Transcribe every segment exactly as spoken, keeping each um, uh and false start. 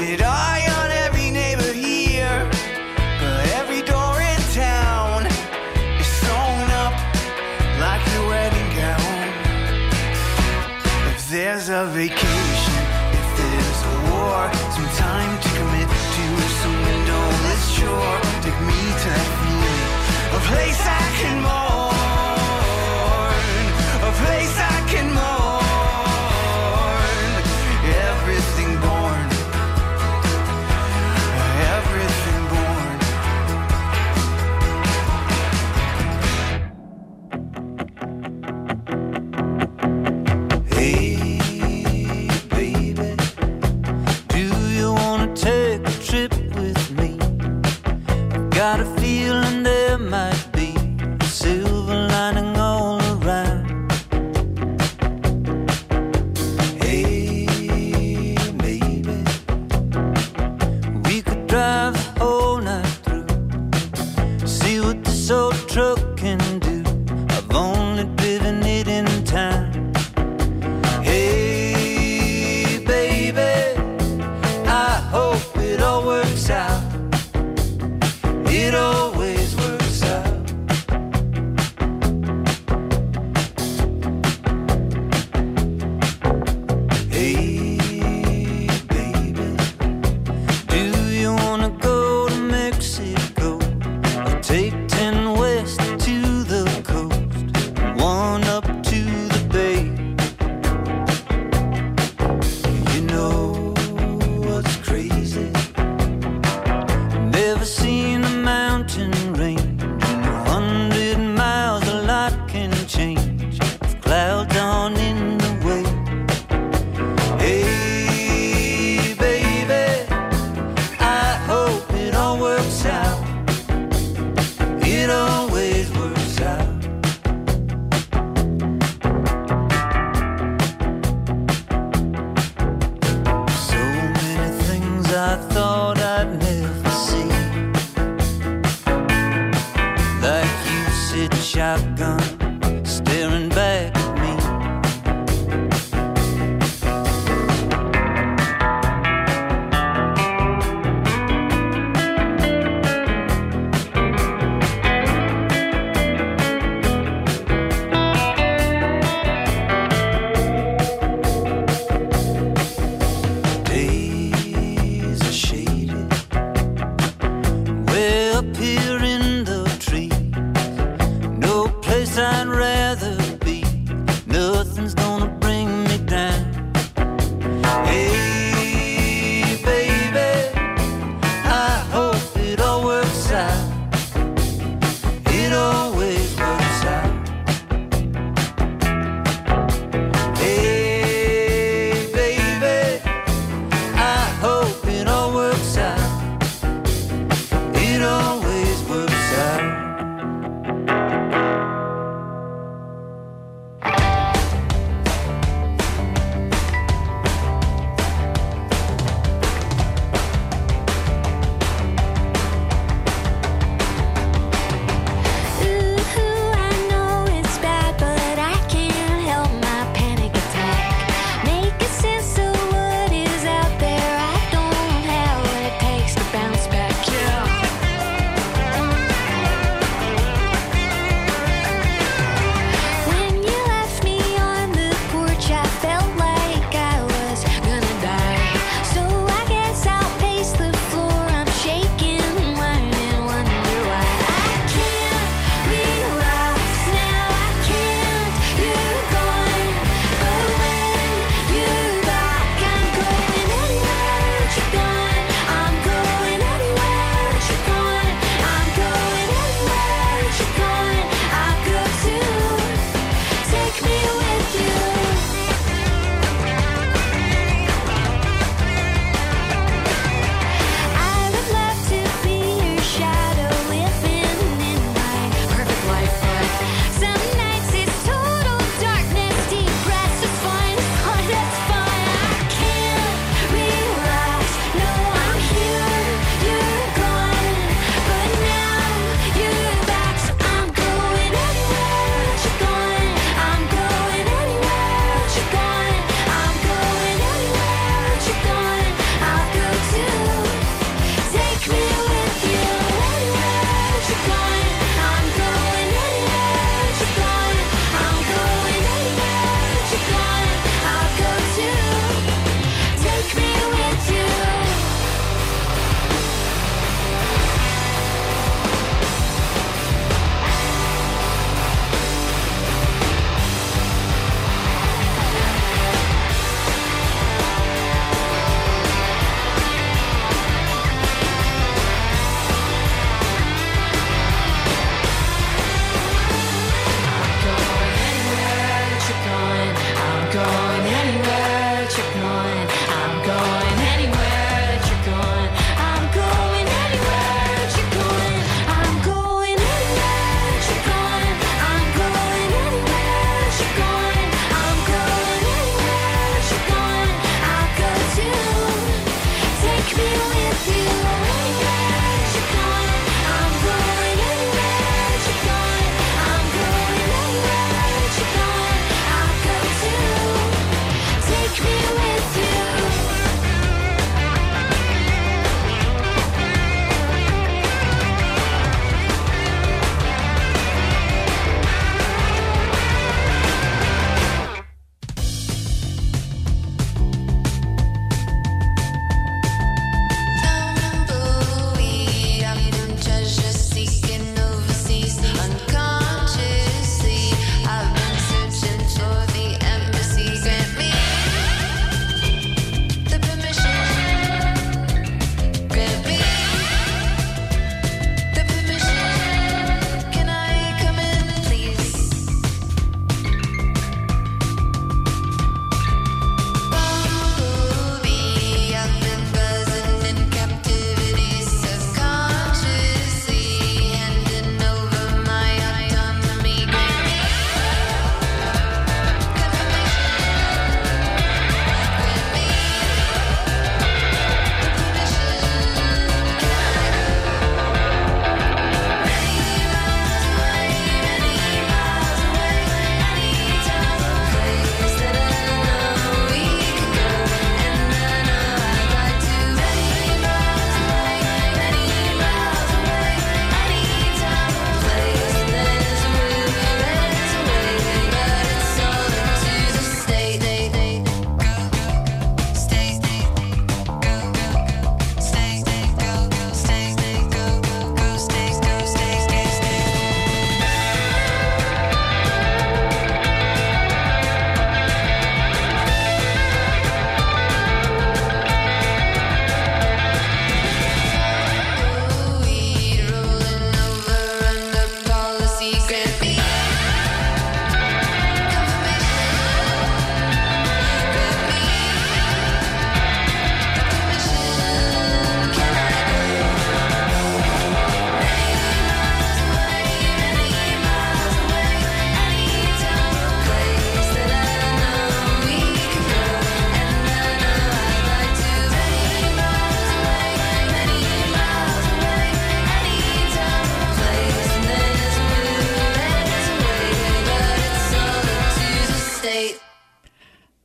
keeping an eye on every neighbor here, but every door in town is sewn up like your wedding gown. If there's a vacation, if there's a war, some time to commit to some windowless shore, take me to that feeling, a place I can mourn, a place I can mourn, everything born, everything born. Hey baby, do you wanna take a trip with me? Got a feeling there might be a silver lining all around. Hey, maybe we could drive the whole night through, see what this old truck can do. I've only driven it in time. Hey, baby, I hope it all works out. It always works out. Hey, baby, do you wanna go to Mexico or take ten west to the coast, one up to the bay? You know what's crazy? Never seen a mountain range. In a hundred miles a lot can change if clouds aren't in the way. Hey baby, I hope it all works out. It always works out. So many things I thought I'd never see, like you sitting shotgun, staring back at me. Days are shaded, way up here in the trees. No place I'd rather be. Nothing's gonna bring me down. Hey, baby, I hope it all works out. It always works out. Hey, baby, I hope it all works out. It always works out.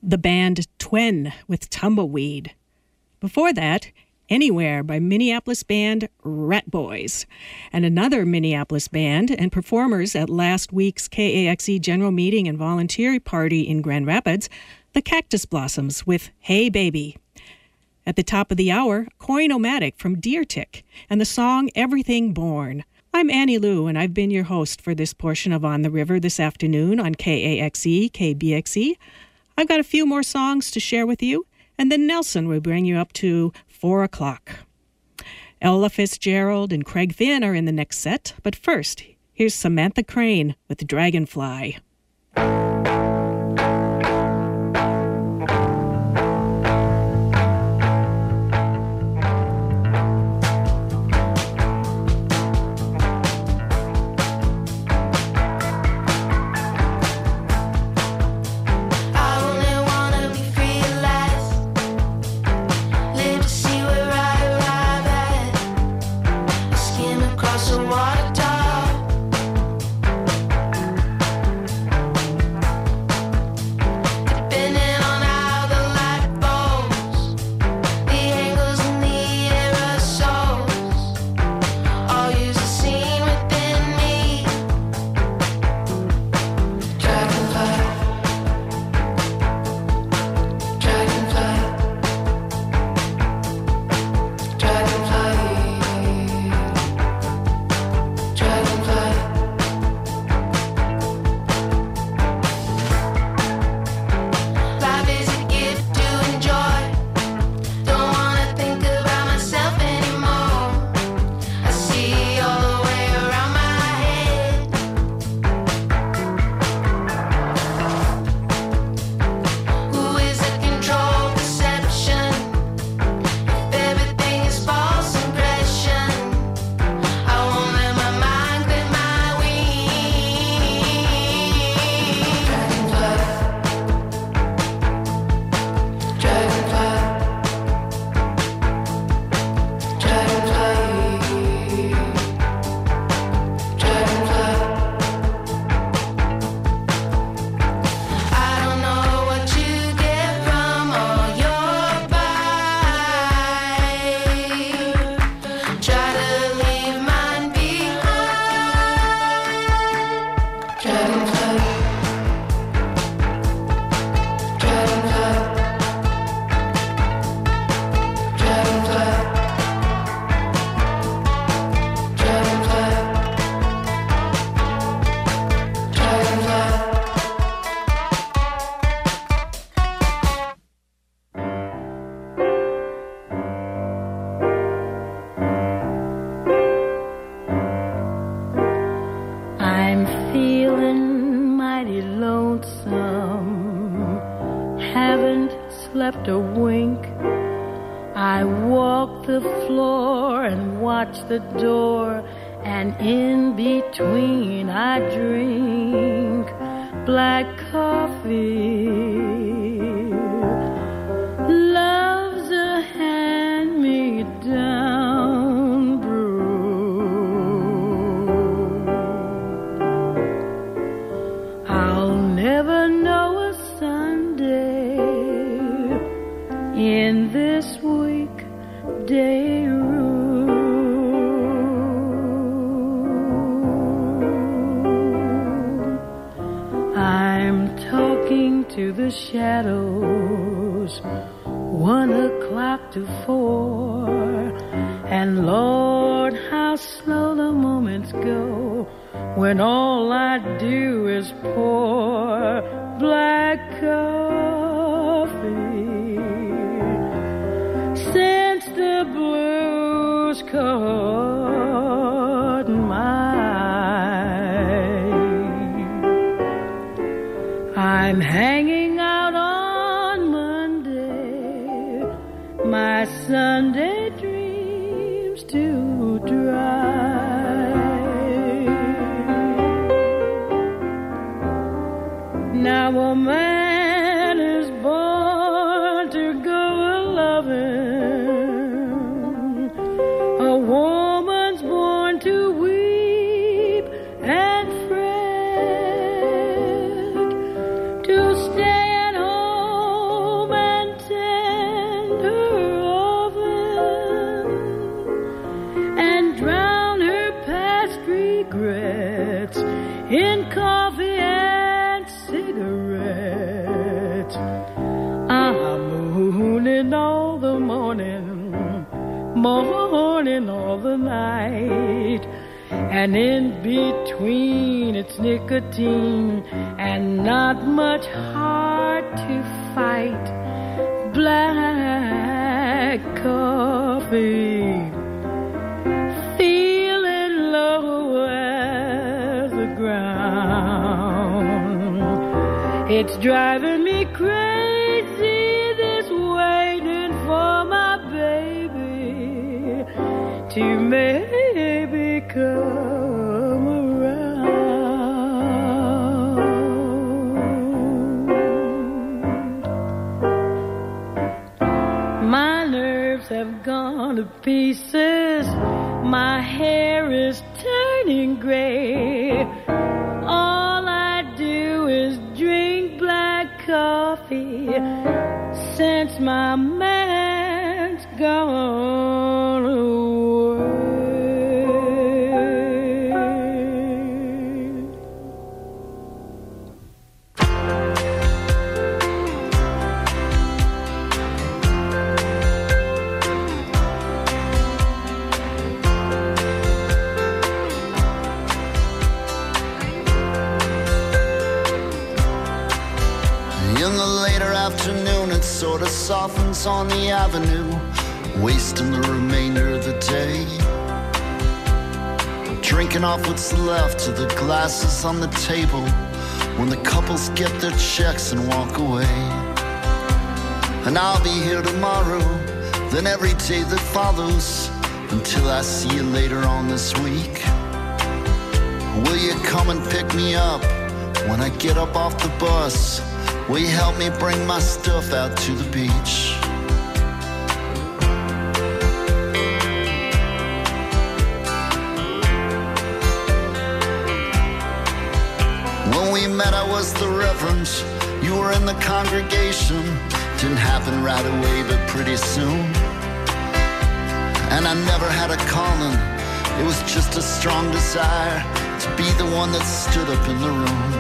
the band Twen with Tumbleweed. Before that, Anywhere by Minneapolis band Rat Boys, and another Minneapolis band and performers at last week's K A X E General Meeting and Volunteer Party in Grand Rapids, the Cactus Blossoms with Hey Baby. At the top of the hour, Coin-O-Matic from Deer Tick and the song Everything Born. I'm Annie Lou, and I've been your host for this portion of On the River this afternoon on K A X E, K B X E. I've got a few more songs to share with you, and then Nelson will bring you up to four o'clock. Ella Fitzgerald and Craig Finn are in the next set, but first, here's Samantha Crane with Dragonfly. The door, and in between I drink black coffee. Love's a hand-me-down brew. I'll never know a Sunday in this weekday room. To the shadows, one o'clock to four, and Lord, how slow the moments go when all I do is pour black coffee. Since the blues caught my I'm hanging out on Monday, my Sunday dreams to dry. Now a man is born to go a-loving, a woman's born to weep and fret, to stay at home regrets in coffee and cigarettes. I'm mooning all the morning, morning all the night, and in between it's nicotine and not much heart to fight. Black coffee, feeling low as the ground. It's driving me crazy, this waiting for my baby to maybe come around. My nerves have gone to pieces, my hair is turning gray. All I do is drink black coffee since my man's gone away. In the later afternoon, it sort of softens on the avenue, wasting the remainder of the day. Drinking off what's left of the glasses on the table when the couples get their checks and walk away. And I'll be here tomorrow, then every day that follows, until I see you later on this week. Will you come and pick me up when I get up off the bus? Will you help me bring my stuff out to the beach? When we met, I was the reverend. You were in the congregation. Didn't happen right away, but pretty soon. And I never had a calling. It was just a strong desire to be the one that stood up in the room.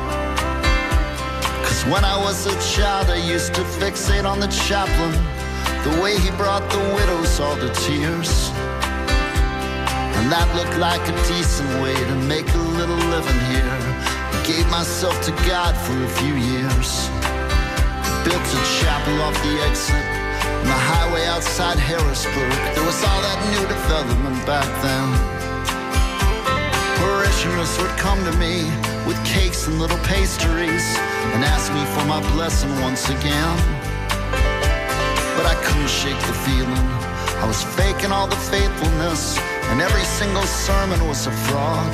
When I was a child, I used to fixate on the chaplain, the way he brought the widows all to tears. And that looked like a decent way to make a little living here. I gave myself to God for a few years. Built a chapel off the exit on the highway outside Harrisburg. There was all that new development back then. Parishioners would come to me with cakes and little pastries and ask me for my blessing once again. But I couldn't shake the feeling. I was faking all the faithfulness, and every single sermon was a fraud.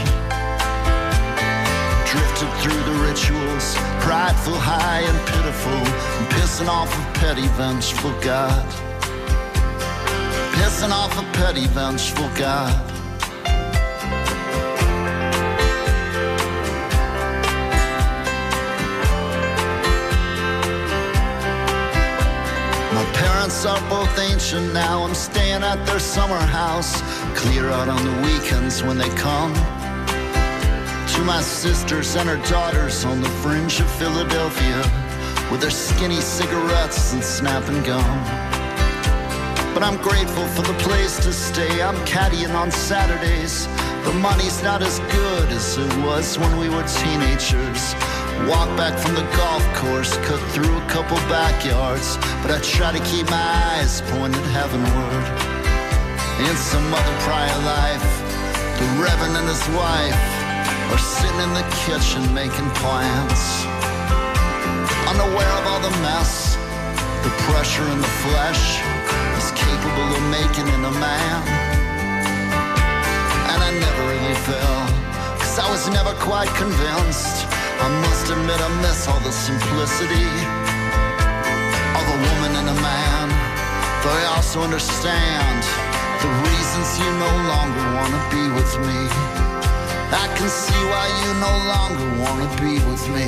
Drifted through the rituals, prideful, high and pitiful, and pissing off a petty, vengeful God. Pissing off a petty, vengeful God. My parents are both ancient now. I'm staying at their summer house, clear out on the weekends when they come. To my sisters and her daughters on the fringe of Philadelphia, with their skinny cigarettes and snapping gum. But I'm grateful for the place to stay. I'm caddying on Saturdays. The money's not as good as it was when we were teenagers. Walk back from the golf course, cut through a couple backyards, but I try to keep my eyes pointed heavenward. In some other prior life, the Reverend and his wife are sitting in the kitchen making plans, unaware of all the mess the pressure in the flesh is capable of making in a man. And I never really fell, cause I was never quite convinced. I must admit I miss all the simplicity of a woman and a man, though I also understand the reasons you no longer want to be with me. I can see why you no longer want to be with me.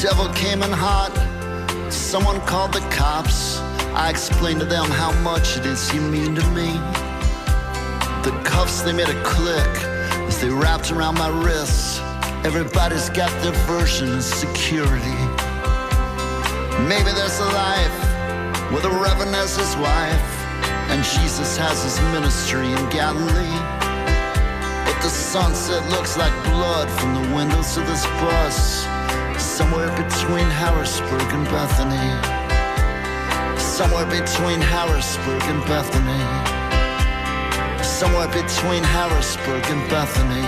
devil came in hot. Someone called the cops. I explained to them how much it is you mean to me. The cuffs, they made a click as they wrapped around my wrists. Everybody's got their version of security. Maybe there's a life where the Reverend has his wife and Jesus has his ministry in Galilee. But the sunset looks like blood from the windows of this bus, somewhere between Harrisburg and Bethany. Somewhere between Harrisburg and Bethany. Somewhere between Harrisburg and Bethany.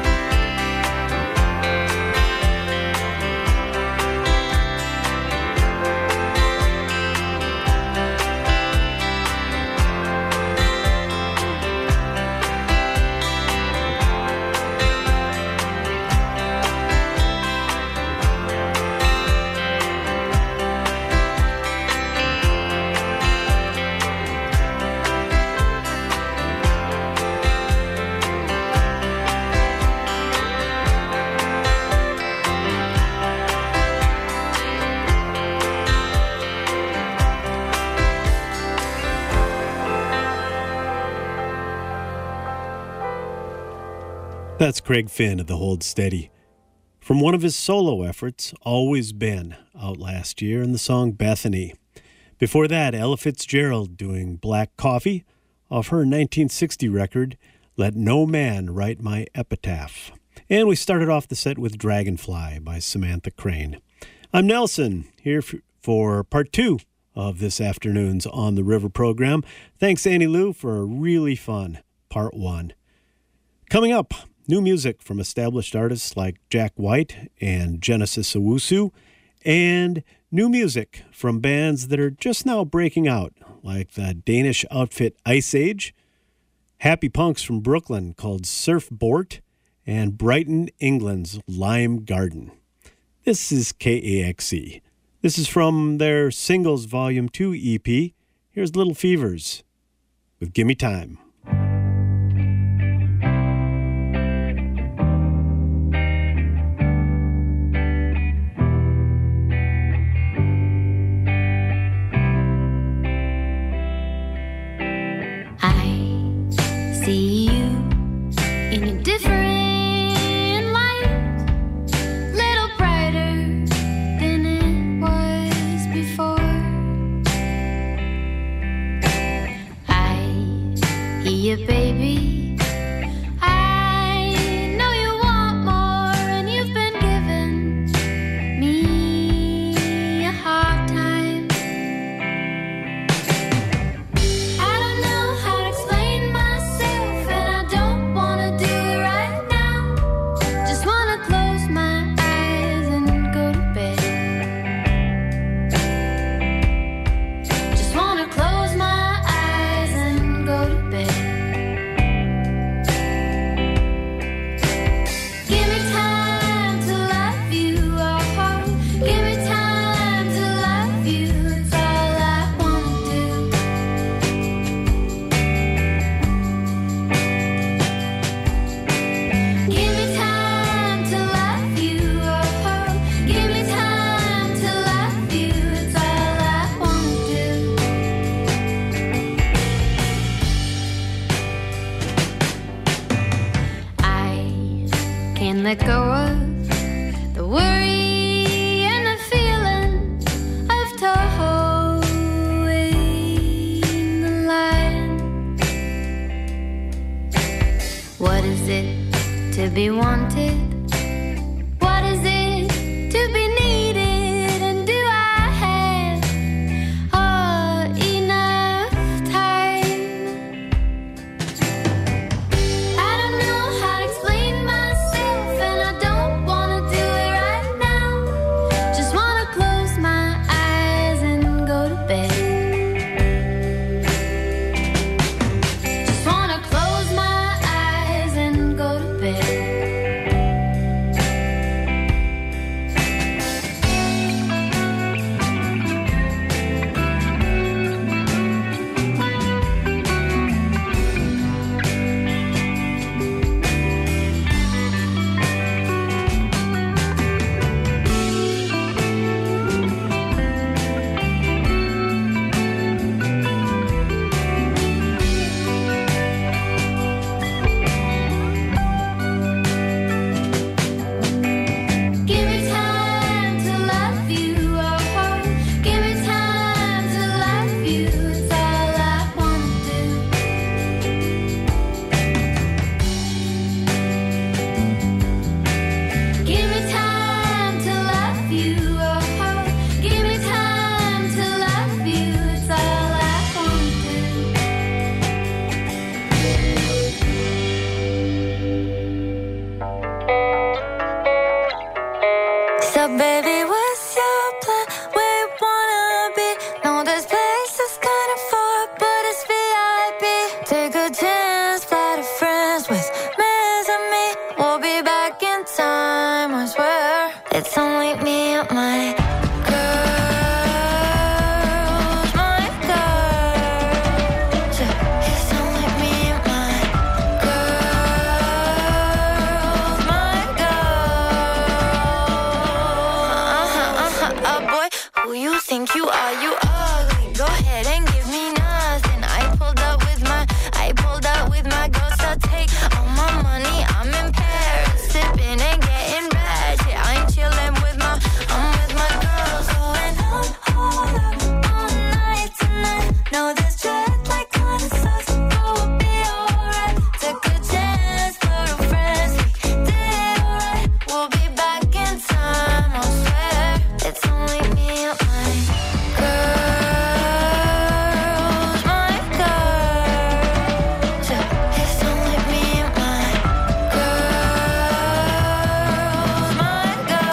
That's Craig Finn of the Hold Steady. From one of his solo efforts, Always Been, out last year, in the song Bethany. Before that, Ella Fitzgerald doing Black Coffee off her nineteen sixty record, Let No Man Write My Epitaph. And we started off the set with Dragonfly by Samantha Crane. I'm Nelson, here for part two of this afternoon's On the River program. Thanks, Annie Lou, for a really fun part one. Coming up, new music from established artists like Jack White and Genesis Owusu, and new music from bands that are just now breaking out, like the Danish outfit Ice Age, happy punks from Brooklyn called Surf Bort, and Brighton, England's Lime Garden. This is K A X E. This is from their Singles Volume two E P. Here's Little Fevers with Gimme Time. See you in a different light, little brighter than it was before. I hear you, baby. I know you want more, and you've been giving me a hard time. I don't know how to explain myself, and I don't wanna do it right now. Just wanna close my eyes and go to bed. Just wanna close my eyes and go to bed. Give me time to love you, oh, give me time to love you. It's all I wanna do. Give me time to love you, oh, give me time to love you. It's all I wanna do. I can't let go of the worry and the feeling of towing the line. What is it to be wanted? What is it to be needed? And do I have uh, enough time? I don't know how to explain myself, and I don't wanna do it right now. Just wanna close my eyes and go to bed. Just wanna close my eyes and go to bed. But baby, what's your plan? Where you wanna be? No, this place is kinda far, but it's V I P. Take a chance, fly to France with Miz and me. We'll be back in time, I swear. It's only me and my girls, my girls. Yeah, it's only me and my girls, my girls. Uh-huh, uh-huh, uh, boy, who you think you are? You ugly. Go ahead and give me nothing. I pulled up with my, I pulled up with my girls. I'll take all my money. I'm in Paris, sipping and getting ratchet. I'm chilling with my, I'm with my girls. Going on, hold up, all night tonight. Know this jet like kinda sucks, but we'll be alright. Took a chance, for a friends, we did alright. We'll be back in time, I swear. It's only me and my girls, my girls. Yeah, it's only me and my girls, my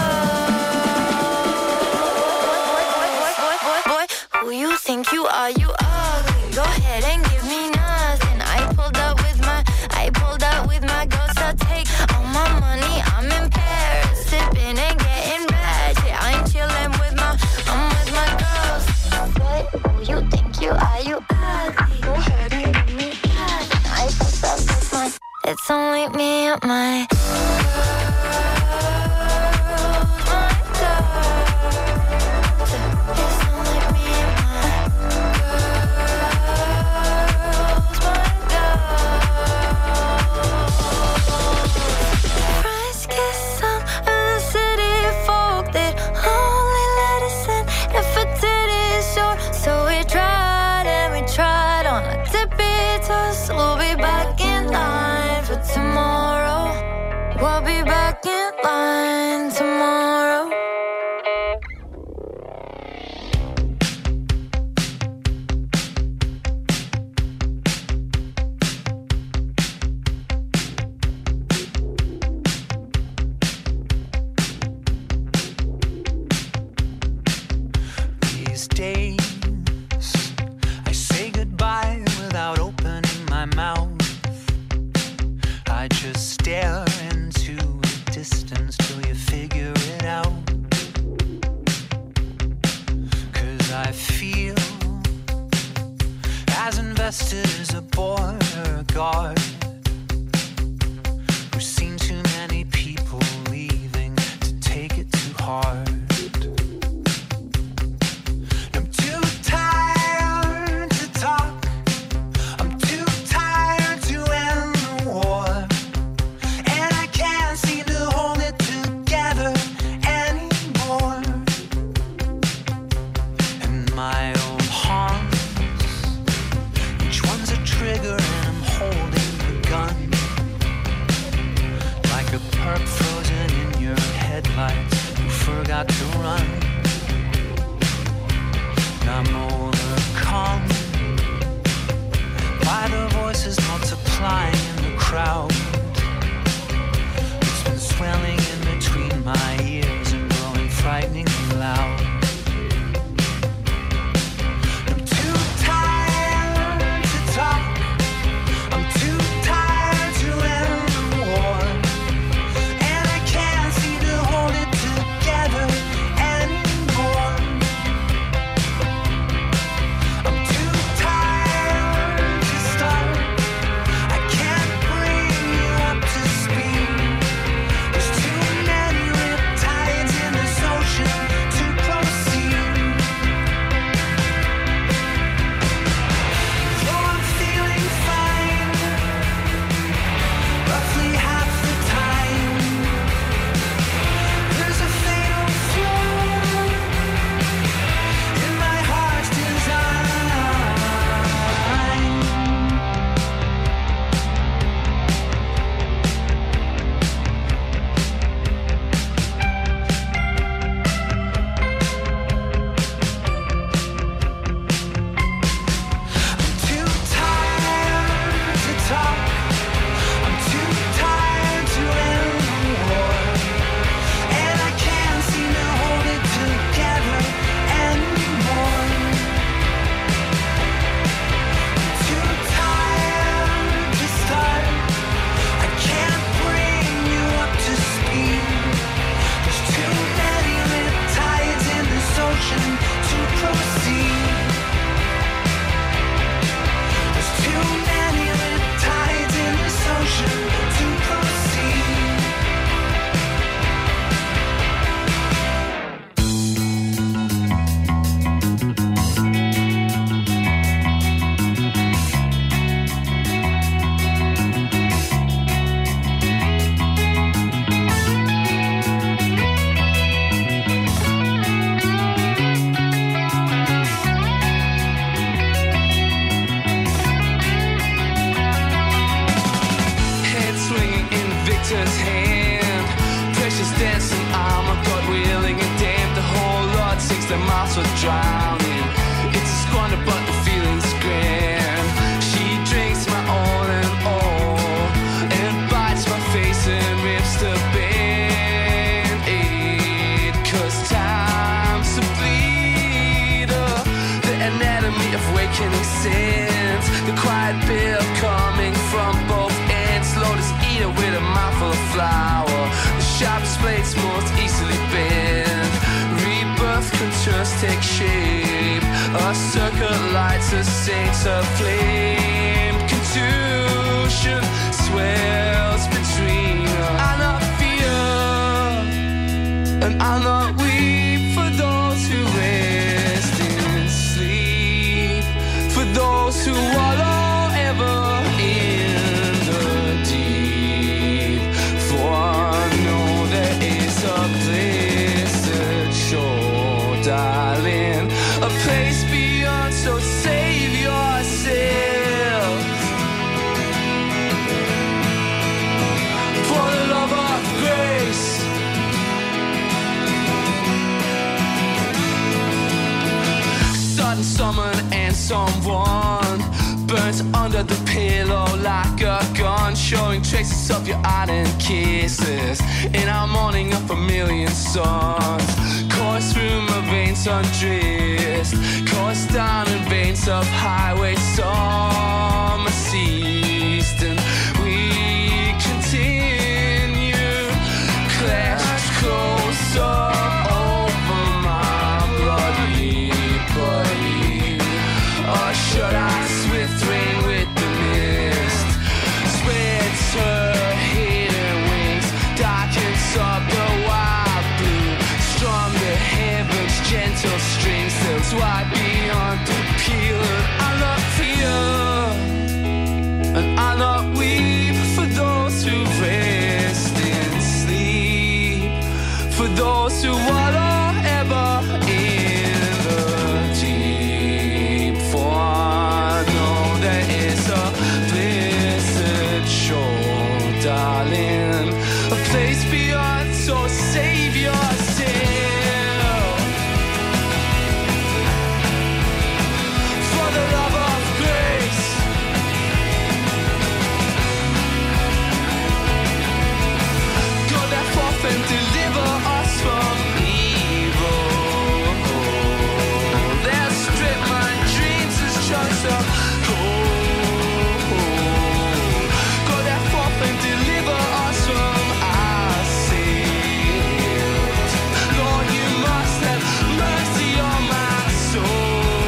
girls. Boy, boy, boy, boy, boy, who you think you are? You ugly. Go ahead and give me nothing. I pulled up with my, I pulled up with my girls. I'll take all my money. I'm in Paris, sipping and getting ratchet. I'm chilling with my, I'm with my girls. Boy, who you think you are? You ugly. Go ahead and give me nothing. I pulled up with my, it's only me and my girls, my girls. It's only me and my girls, my girls. French kiss some of the city folk that only let us in if it did it short. So we tried and we tried on a tippy toes. We'll be back in line for tomorrow. We'll be back in line tomorrow. These days, I say goodbye without opening my mouth. I just stare into the distance till you figure it out. 'Cause I feel as invested as a border guard who's seen too many people leaving to take it too hard. I'm too tired to talk. I'm too tired to end the war. And I can't seem to hold it together anymore. And my old haunts, each one's a trigger and I'm holding Peter's hand. Precious dancing armor, God willing and damned. The whole lot sinks their mouths for drowning. It's a squander, but the feeling's grand. She drinks my all and all, and bites my face and rips the band-aid. Cause time's a bleeder, the anatomy of wakening sins. The quiet bill coming from both ends. Lotus eater with a mouthful of flour. The sharpest blades most easily bend. Rebirth can just take shape. A circle lights a saints aflame. Contusion swells between us. I not fear, and I not weep for those who rest in sleep. For those who wallow ever in the deep. For I know there is a blessed shore, darling, a place beyond, so save yourself. For the love of grace, sudden summon and someone burns under the pillow like a gun, showing traces of your ardent kisses in our morning of a million suns. Course through my veins undressed, course down in veins of highway summer ceased, and we continue clashed closer over my bloody body. Or should I swift rain with the mist spreads her hidden wings, darkens up the wild blue, strum the heavens gentle strings, those wide beyond the peel. And I not fear, and I not weep for those who rest in sleep. For those who wallow ever in the deep. For I know there is a blessed shore, darling, a place beyond, so save yourself. For the love of grace, go there forth and deliver us from evil. They'll strip my dreams as chunks of gold. Go there forth and deliver us from our sins. Lord, you must have mercy on my soul.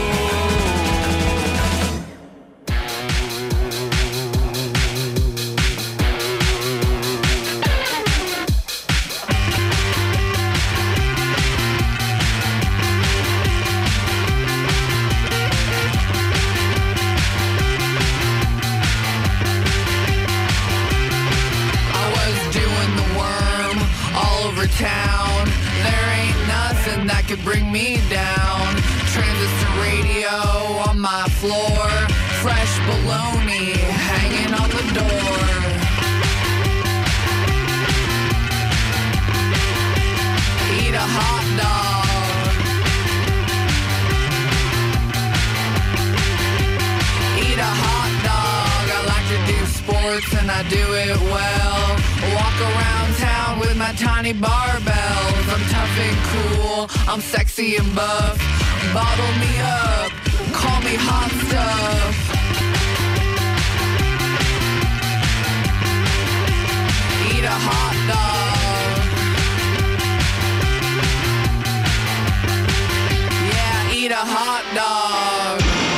I was doing the worm all over town. There ain't nothing that could bring me down. Transistor radio on my floor, fresh bologna hanging on the door. Eat a hot dog. Eat a hot dog. I like to do sports and I do it well. Walk around town with my tiny barbells. I'm tough and cool, I'm sexy and buff. Bottle me up, call me hot stuff. Eat a hot dog. Yeah, eat a hot dog.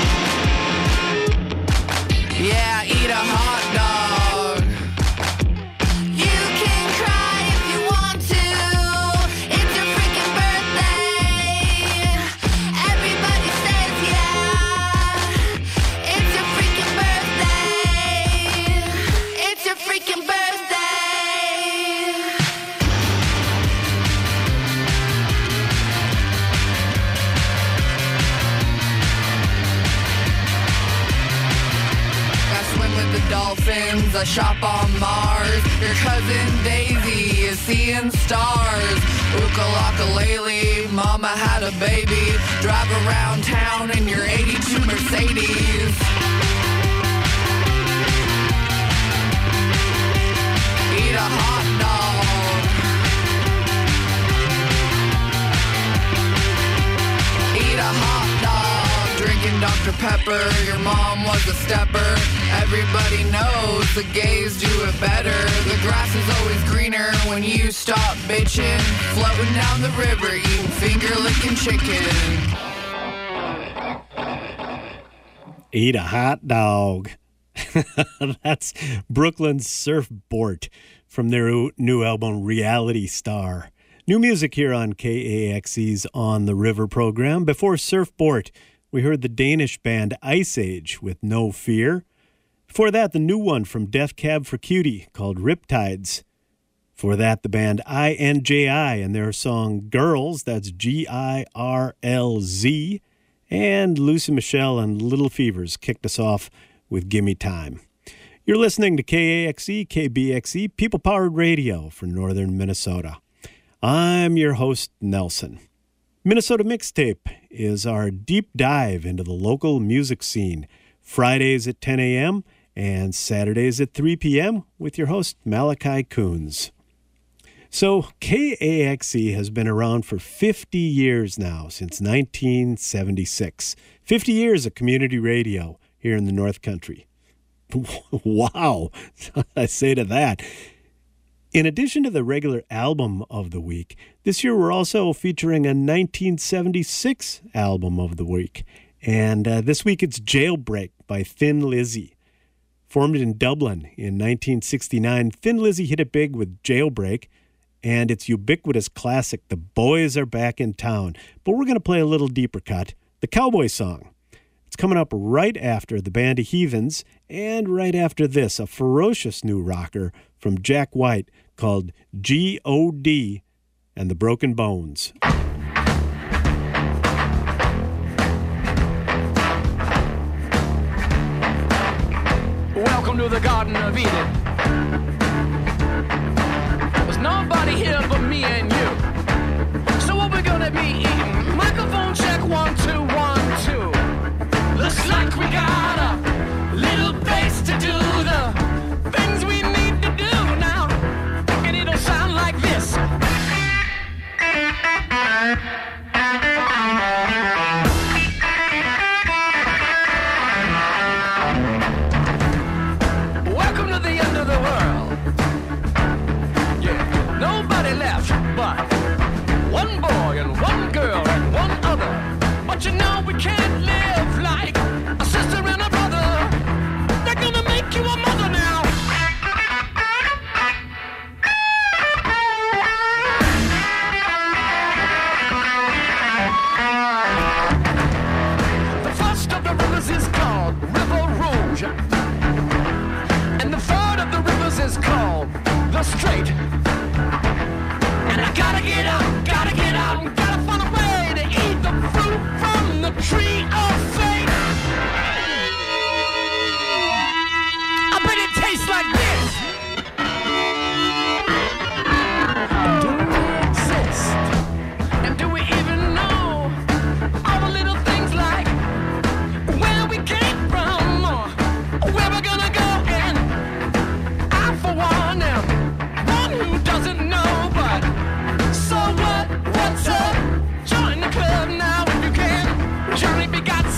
Yeah, eat a hot dog. You can cry if you want to. It's your freaking birthday. Everybody says yeah. It's your freaking birthday. It's your freaking birthday. a shop on Mars. Your cousin Daisy is seeing stars. Ukulele, mama had a baby. Drive around town in your eighty-two Mercedes. Eat a hot dog. Eat a hot dog. Drinking Doctor Pepper. Your mom was a stepper. Everybody knows the gays do it better. The grass is always greener when you stop bitching. Floating down the river, eating finger-licking chicken. Eat a hot dog. That's Brooklyn's Surf Bort from their new album Reality Star. New music here on K A X E's On the River program. Before Surf Bort, we heard the Danish band Ice Age with No Fear. Before that, the new one from Death Cab for Cutie called Riptides. Before that, the band I N J I and their song Girls, that's G I R L Z. And Lucy Michelle and Little Fevers kicked us off with Gimme Time. You're listening to K A X E, K B X E, people-powered radio for northern Minnesota. I'm your host, Nelson. Minnesota Mixtape is our deep dive into the local music scene. Fridays at ten a.m. and Saturdays at three p.m. with your host, Malachi Coons. So K A X E has been around for fifty years now, since nineteen seventy-six. fifty years of community radio here in the North Country. Wow, I say to that. In addition to the regular album of the week, this year we're also featuring a nineteen seventy-six album of the week. And uh, this week it's Jailbreak by Thin Lizzy. Formed in Dublin in nineteen sixty-nine, Thin Lizzy hit it big with Jailbreak and its ubiquitous classic, The Boys Are Back in Town. But we're going to play a little deeper cut, the Cowboy Song. It's coming up right after the Band of Heathens, and right after this, a ferocious new rocker from Jack White called G O D and the Broken Bones. Welcome to the Garden of Eden. There's nobody here but me and you. So what we gonna be eating? Microphone check, one, two, one, two. Looks like we got a little place to do the things we need to do now. And it'll sound like this. Welcome to the end of the world. Yeah, nobody left but one boy and one girl and one other. But you know we can't live like a sister and a brother. They're gonna make you a mother now. The first of the rivers is called River Rouge, and the third of the rivers is called the Strait. And I gotta get out, gotta get out, and gotta find a way to eat the fruit from the tree of fate. I bet it tastes like this. Do we exist? And do we even know all the little things like where we came from or where we're gonna go? And I, for one, am one who doesn't know, but so what? What's up? Join the club now if you can. Johnny B got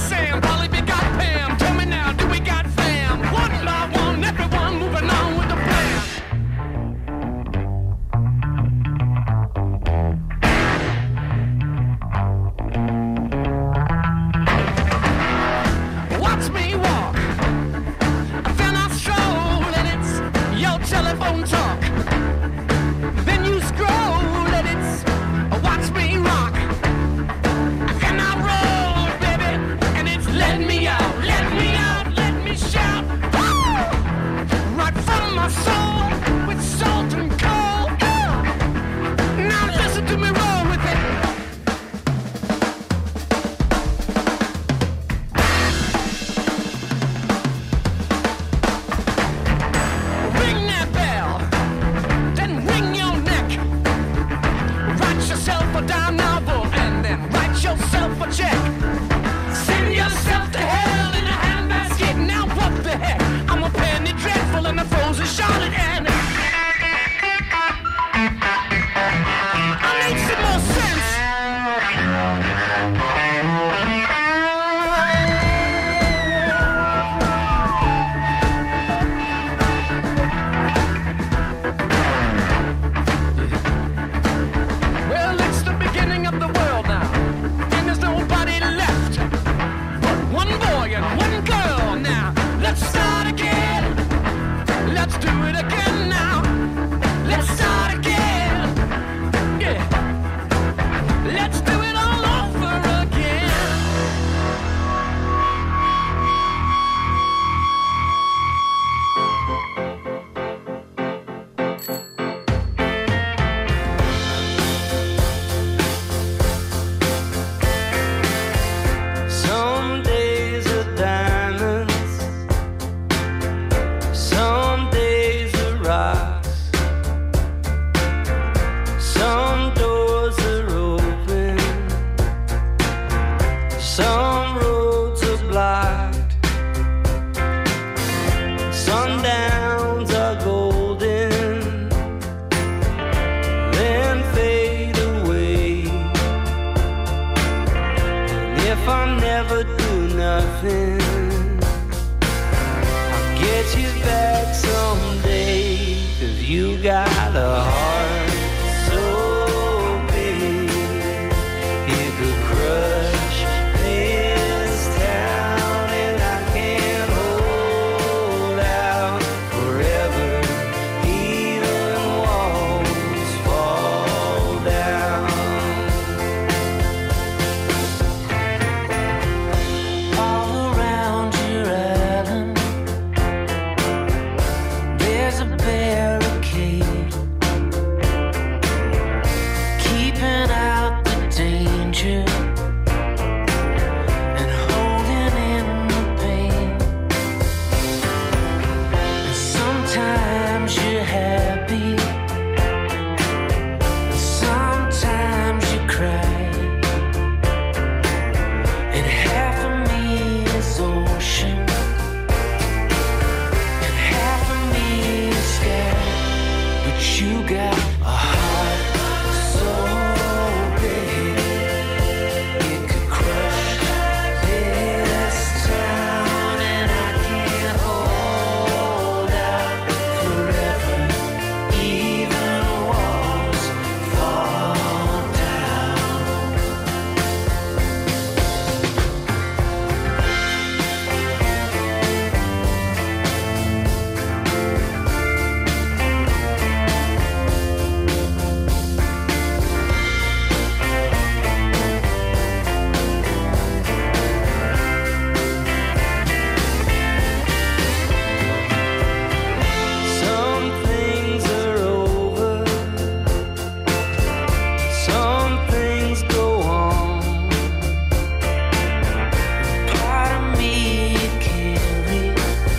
never do nothing. I'll get you back someday, 'cause you got a heart so big it could crush this town, and I can't hold out forever, even walls fall down. All around your island there's a barricade, keeping out the danger and holding in the pain. And sometimes you're happy, sometimes you cry, and half of me is ocean and half of me is sky. But you got a heart so big it could crush this town, and I can't hold out forever, even walls fall down. Some things are over, some things go on. Part of me you carry,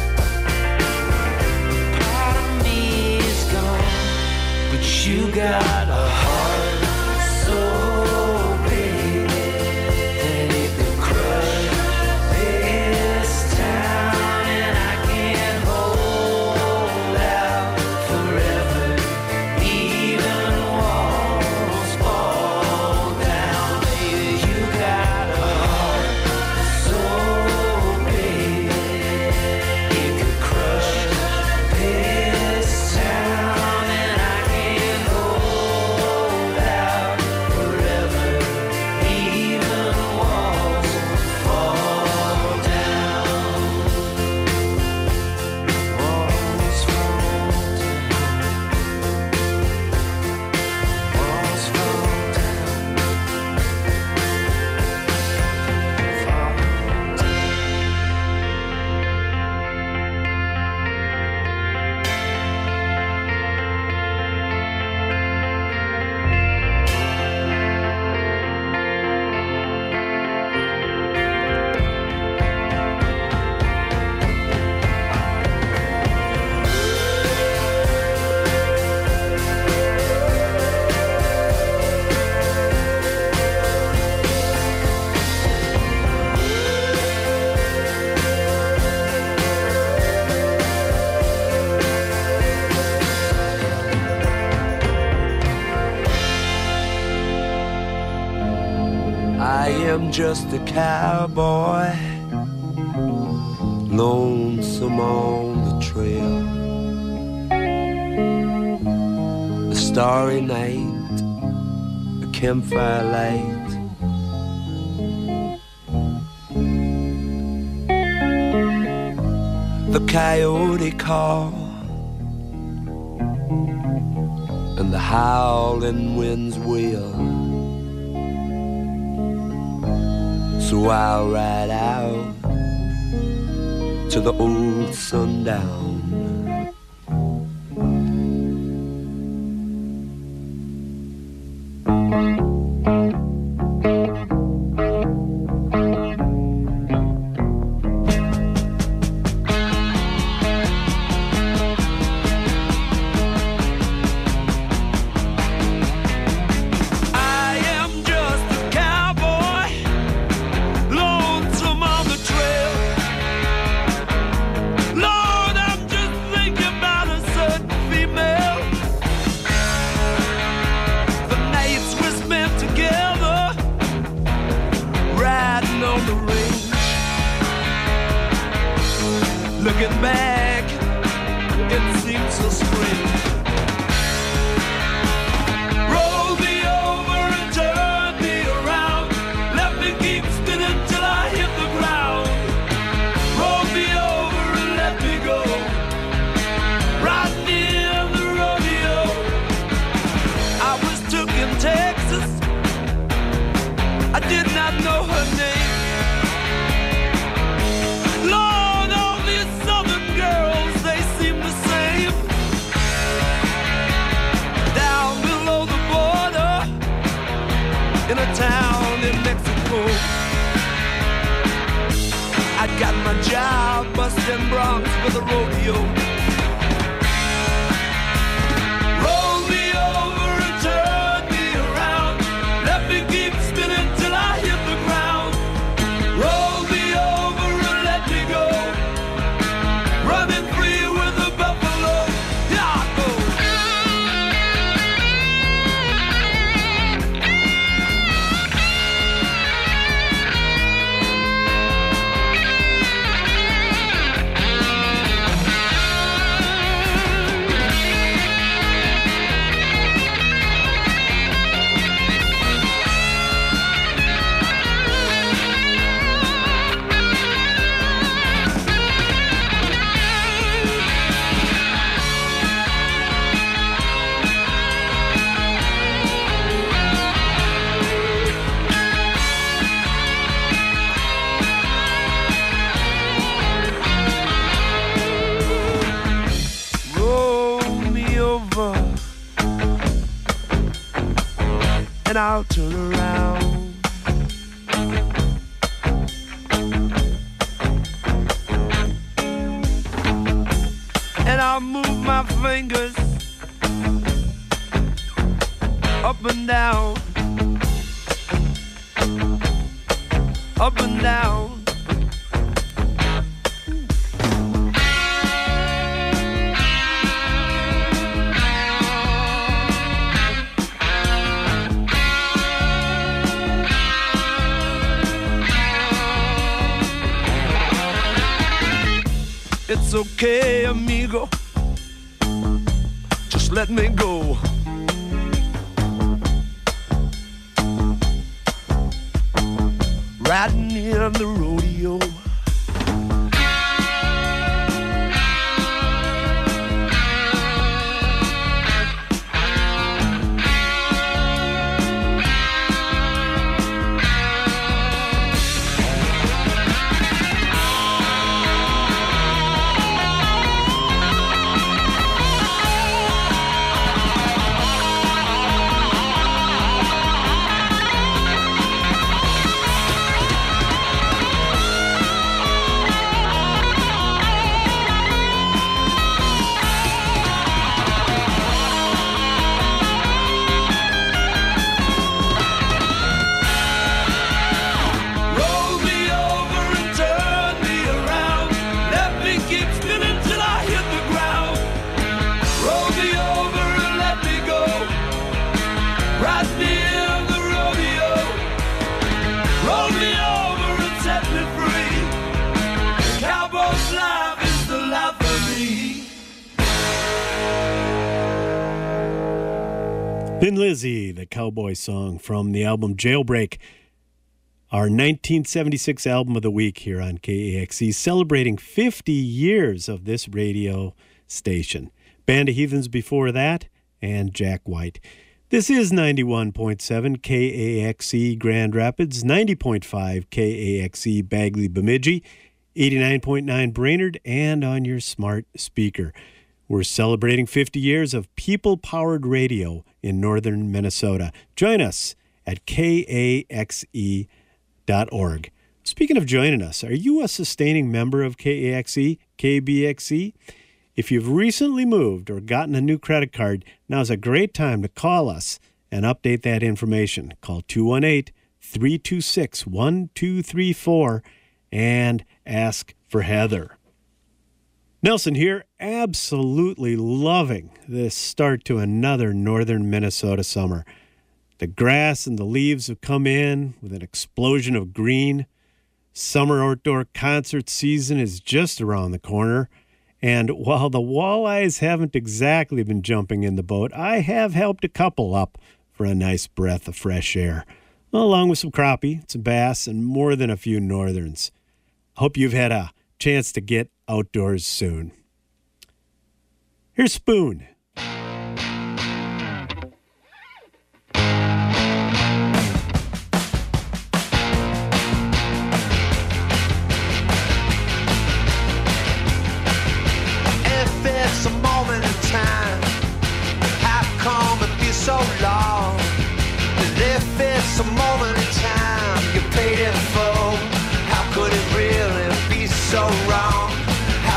part of me is gone. But you got a heart so big that it could crush this town, and I can't hold out forever, even walls fall down. Baby, you got a heart so big it could crush this town, and I can't hold out forever, even walls fall down. Walls fall down. Walls fall down. I am just a cowboy, lonesome on the trail. A starry night, a campfire light. The coyote call and the howling winds wail. So I'll ride out to the old sundown. I am just a cowboy, lonesome on the trail. Lord, I'm just them broncs for the rodeo. Roll me over and turn me around. Let me keep spinning till I hit the ground. Roll me over and let me go. Running free with the buffalo. Here I go. And I'll turn around. And I'll move my fingers up and down, up and down. It's okay, amigo. Just let me go. Riding in the rodeo. Thin Lizzy, the cowboy song from the album Jailbreak, our nineteen seventy-six album of the week here on K A X E, celebrating fifty years of this radio station. Band of Heathens before that, and Jack White. This is ninety-one point seven K A X E Grand Rapids, ninety point five K A X E Bagley Bemidji, eighty-nine point nine Brainerd, and on your smart speaker. We're celebrating fifty years of people-powered radio in northern Minnesota. Join us at K A X E dot org. Speaking of joining us, are you a sustaining member of K A X E, K B X E? If you've recently moved or gotten a new credit card, now's a great time to call us and update that information. Call two one eight, three two six, one two three four and ask for Heather. Nelson here, absolutely loving this start to another northern Minnesota summer. The grass and the leaves have come in with an explosion of green. Summer outdoor concert season is just around the corner. And while the walleyes haven't exactly been jumping in the boat, I have helped a couple up for a nice breath of fresh air, along with some crappie, some bass, and more than a few northerns. Hope you've had a chance to get outdoors soon. Here's Spoon. So long, and if it's a moment in time you paid it for, how could it really be so wrong?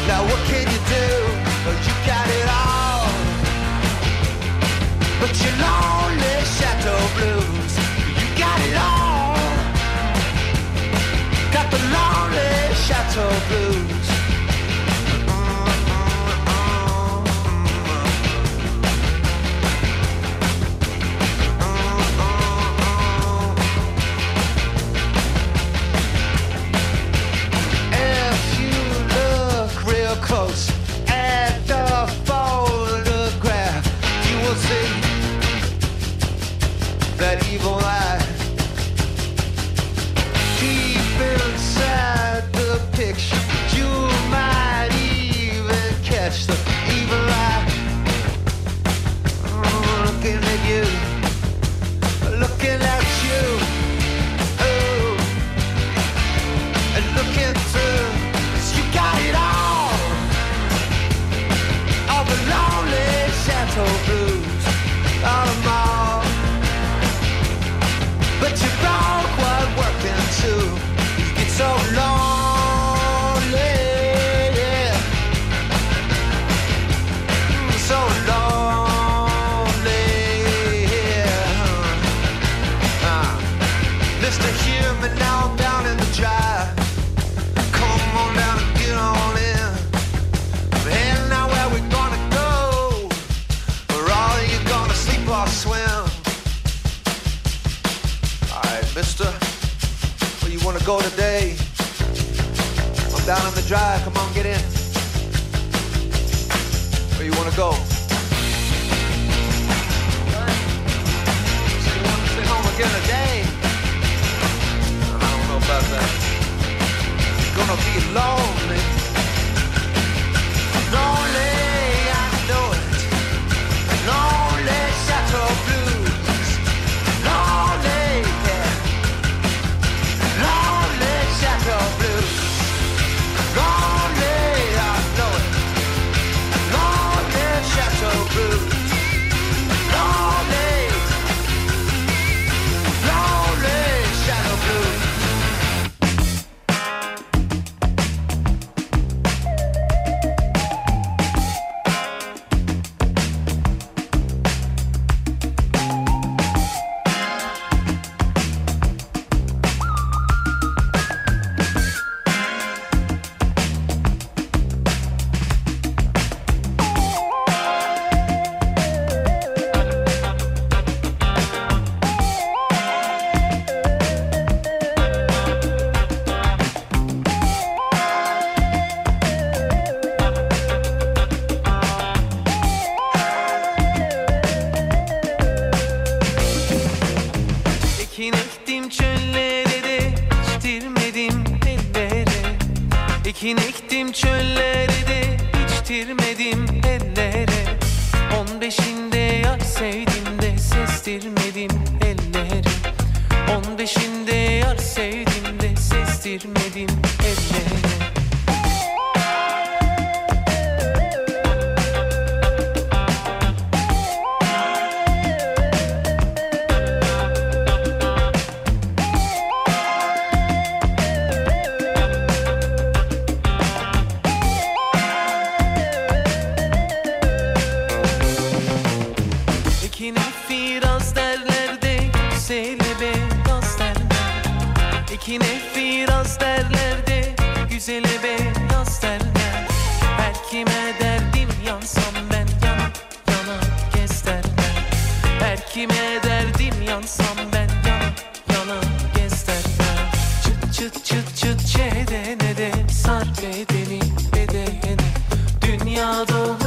Now what can you do? You got it all, but you're lonely, Chateau Blues. You got it all, got the lonely Chateau Blues. Close at the photograph, you will see that evil eye deep inside the picture. You might even catch the evil eye looking at you, looking at you, oh, and looking through. 'Cause you got it all, the lonely Chateau Blues, all them all. But you broke while working too. You get so lonely, yeah. So lonely, yeah. uh, Mister Hear me now, I'm down in the dry. Come on down and get on in. And now where we gonna go? Where all you gonna sleep or swim? Alright, mister, where you wanna go today? I'm down on the drive, come on, get in. Where you wanna go? So you wanna stay home again today? I don't know about that. You're gonna be lonely. Lonely, I know it. Lonely Chateau Blues. Lonely, yeah. Lonely Chateau Blues. Lonely, I know it. Lonely Chateau Blues. Lonely. Lonely Chateau Blues. Ekin ektim çöllere de içtirmedim ellere. On beşinde yar sevdim de sestirmedim ellere. On beşinde yar sevdim de sestirmedim ellere. Ekine firaz derler de güzele beyaz derler. Her kime derdim yansam ben yana yana gez derler. Her kime derdim yansam ben yana yana gez derler. Çıt çıt çıt çıt çedene de sar bedeni bedene. Dünya dolu